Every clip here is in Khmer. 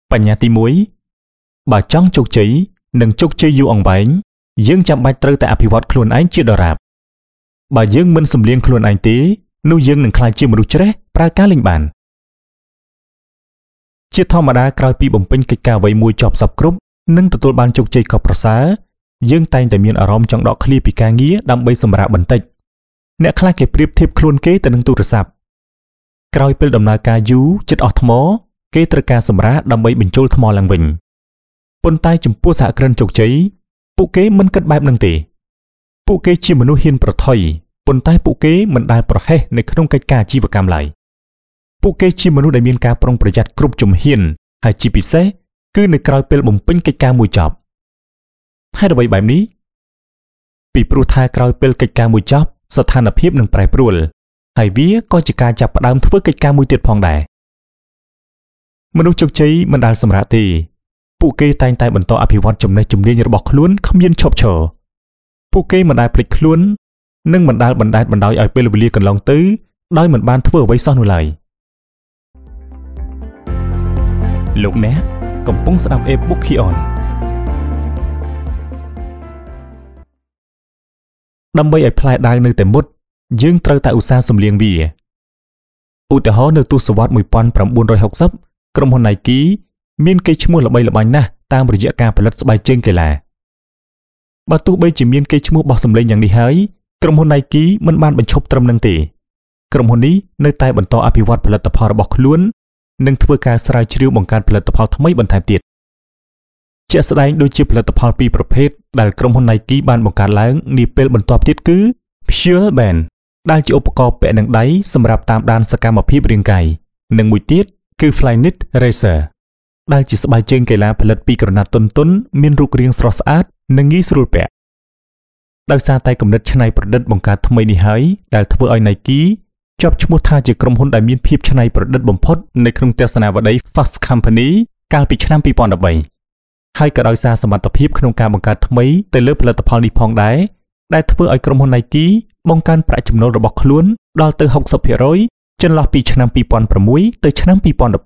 បញ្ញត្តិទី1បើចង់ជោគជ័យនិងជោគជ័យយូរអង្វែងយើងចាំបាច់ត្រូវតែអភិវឌ្ឍខ្លួនឯងជាដរាបបើយើងមិនសម្លៀងខ្លួនឯងទេនោះយើងនឹងក្លាយជាមនុស្សច្រេះប្រើការលេងបានជាធម្មតាក្រោយពីបំពេញកិច្ចការអ្វីមួយចប់សពគ្រប់និងទទួលបានជោគជ័យក៏ប្រសើរយើងតែងតែមានអារម្មណ៍ចង់ដកឃ្លាពីការងារដើម្បីសម្រាកបន្តិចអ្នកខ្លះគេប្រៀបធៀបខ្លួនគេទៅនឹងទូរស័ព្ទក្រោយពេលដំណើរការយូរជិតអស់ថ្មគេត្រូវការសម្រាកដើម្បីបញ្ចូលថ្មឡើងវិញប៉ុន្តែចំពោះសហគ្រិនជោគជ័យពួកគេមិនគិតបែបហ្នឹងទេពួកគេជាមនុស្សហ៊ានប្រថុយប៉ុន្តែពួកគេមិនដែលប្រហែសនៅក្នុងកិច្ចការអាជីវកម្មឡើយពួកគេជាមនុស្សដែលមានការប្រុងប្រយ័ត្នគ្រប់ជំហានហើយជាពិសេសគឺនៅក្រៅពេលបំពេញកិច្ចការមួយចប់ហេតុអ្វីបែបនេះពីព្រោះថាក្រោយពេលកិច្ចការមួយចប់ស្ថានភាពនឹងប្រែប្រួលហើយវាក៏ជាការចាប់ផ្ដើមធ្វើកិច្ចការមួយទៀតផងដែរមនុស្សជោគជ័យមិនដែលសម្រាកទេពួកគេតែងតែបន្តអភិវឌ្ឍចំណេះជំនាញរបស់ខ្លួនគ្មានឈប់ឈរពួកគេមិនដែលភ្លេចខ្លួននិងមិនដែលបណ្តែតបណ្ដោយឲ្យពេលវេលាកន្លងទៅដោយមិនបានធ្វើអ្វីសោះនោះឡើយលោកអ្នកកំពុងស្ដាប់ e-book Kion ដើម្បីឲ្យផ្លែដាវនៅតែមុតយើងត្រូវតែឧស្សាហ៍សម្លៀងវាឧទាហរណ៍នៅទសវត្សរ៍1960ក្រុមហ៊ុន Nike មានកេរ្តិ៍ឈ្មោះល្បីល្បាញណាស់តាមរយៈការផលិតស្បែកជើងកីឡាបើទោះបីជាមានកេរ្តិ៍ឈ្មោះបោះសម្លេងយ៉ាងនេះហើយក្រុមហ៊ុន Nike មិនបានបញ្ឈប់ត្រឹមនឹងទេក្រុមហ៊ុននេះនៅតែបន្តអភិវឌ្ឍផលិតផលរបស់ខ្លួននិងធ្វើការស្រាវជ្រាវបង្កើតផលិតផលថ្មីបន្ថែមទៀតជាក់ស្ដែងដូចជាផលិតផលពីរប្រភេទដែលក្រុមហ៊ុន Nike បានបង្កើតឡើងនាពេលបន្ទាប់ទៀតគឺ Pure Band ដែលជាឧបករណ៍ពាក់នឹងដៃសម្រាប់តាមដានសកម្មភាពរាងកាយនិងមួយទៀតគឺ Flyknit Racer ដែលជាស្បែកជើងកីឡាផលិតពីក្រណាត់ទន់ៗមានរូបរាងស្រស់ស្អាតនិងងាយស្រួលពាក់ដោយសារតែគំនិតច្នៃប្រឌិតបង្កើតថ្មីនេះហើយដែលធ្វើឲ្យ Nike ជាប់ឈ្មោះថាជាក្រុមហ៊ុនដែលមានភាពច្នៃប្រឌិតបំផុតនៅក្នុងទស្សនាវដ្តី Fast Company កាលពីឆ្នាំ2013ហើយក៏ដោយសារសមត្ថភាពក្នុងការបង្កើតថ្មីទៅលើផលិតផលនេះផងដែរដែលធ្វើឲ្យក្រុមហ៊ុន Nike បង្កើនប្រាក់ចំណូលរបស់ខ្លួនដល់ទៅ 60% ចន្លោះពីឆ្នាំ2006ទៅឆ្នាំ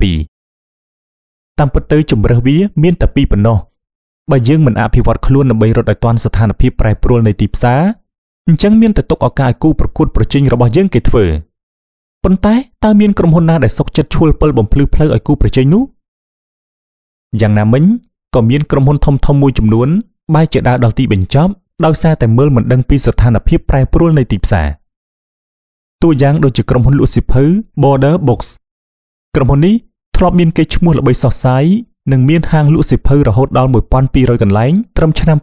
2012តាមពិតទៅជម្រើសវាមានតែពីរប៉ុណ្ណោះបើយើងមិនអភិវឌ្ឍខ្លួនដើម្បីរត់ឲ្យទាន់ស្ថានភាពប្រែប្រួលនៃទីផ្សារអញ្ចឹងមានតែទុកឱកាសឲ្យគូប្រកួតប្រជែងរបស់យើងគេធ្វើប៉ុន្តែតើមានក្រុមហ៊ុនណាដែលសុខចិត្តឈួលពិលបំភ្លឺផ្លូវឲ្យគូប្រជែងនោះយ៉ាងណាមិញក៏មានក្រុមហ៊ុនធំៗមួយចំនួនបែរជាដើរដល់ទីបញ្ចប់ដោយសារតែមើលមិនដឹងពីស្ថានភាពប្រែប្រួលនៃទីផ្សារតួយ៉ាងដូចជាក្រុមហ៊ុនលក់សៀវភៅ Border Books ក្រុមហ៊ុននេះធ្លាប់មានកេរ្តិ៍ឈ្មោះល្បីសុះសាយនិងមានហាងលក់សៀវភៅរហូតដល់ 1,200 កន្លែងត្រឹមឆ្នាំ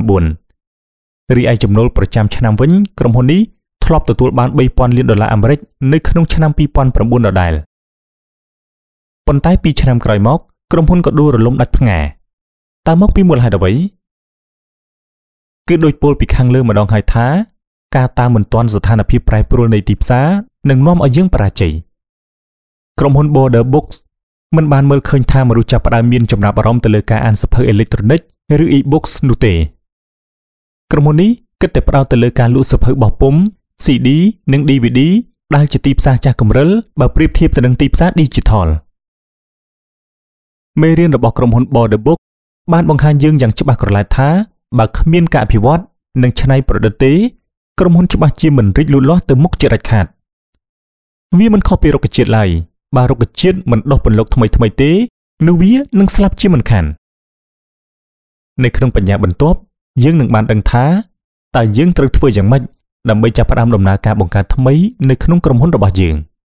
2009រីឯចំណូលប្រចាំឆ្នាំវិញក្រុមហ៊ុននេះធ្លាប់ទទួលបាន $3,000 លានអាមេរិកនៅក្នុងឆ្នាំ2009ដដែលប៉ុន្តែពីឆ្នាំក្រោយមកក្រុមហ៊ុនក៏ដួលរលំដាច់ផ្ងាតើមកពីមូលហេតុអ្វីគឺដោយពលពីខាងលើម្ដងហើយថាការតាមមិនទាន់ស្ថានភាពប្រែប្រួលនៃទីផ្សារនឹងនាំឲ្យយើងបរាជ័យក្រុមហ៊ុន Border Books មិនបានមើលឃើញថាមនុស្សចាប់ផ្ដើមមានចំណាប់អារម្មណ៍ទៅលើការអានសៀវភៅអេឡិចត្រូនិកឬ e-books នោះទេក្រុមហ៊ុននេះគិតតែផ្ដោតទៅលើការលក់សៀវភៅបោះពុម្ព CD និង DVD ដែលជាទីផ្សារចាស់កម្រិលបើប្រៀបធៀបទៅនឹងទីផ្សារ Digital មេរៀនរបស់ក្រុមហ៊ុន Border Books បានបង្ហាញយើងយ៉ាងច្បាស់ក្រឡែតថាបើគ្មានការអភិវឌ្ឍនិងច្នៃប្រឌិតទេក្រុមហ៊ុនច្បាស់ជាមិនរីកលូតលាស់ទៅមុខជាដាច់ខាតវាមិនខុសពីរុក្ខជាតិឡើយបើរុក្ខជាតិមិនដុះពន្លកថ្មីទេនោះវានឹងស្លាប់ជាមិនខាននៅក្នុងបញ្ញាបន្ទាប់យើងនឹងបានដឹងថាតើយើងត្រូវធ្វើយ៉ាងម៉េចដើម្បីចាប់ផ្ដើមដំណើរការបង្កើតថ្មីនៅក្នុងក្រុមហ៊ុនរបស់យើង។